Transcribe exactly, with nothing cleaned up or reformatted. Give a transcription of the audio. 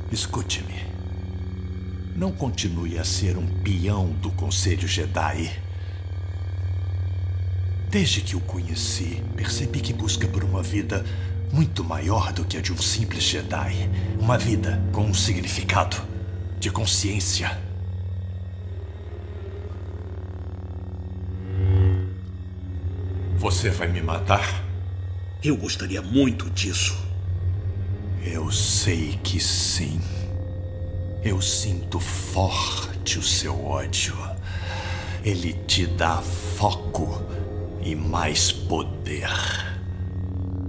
Escute-me. Não continue a ser um peão do Conselho Jedi. Desde que o conheci, percebi que busca por uma vida muito maior do que a de um simples Jedi. Uma vida com um significado, de consciência. Você vai me matar? Eu gostaria muito disso. Eu sei que sim. Eu sinto forte o seu ódio. Ele te dá foco e mais poder.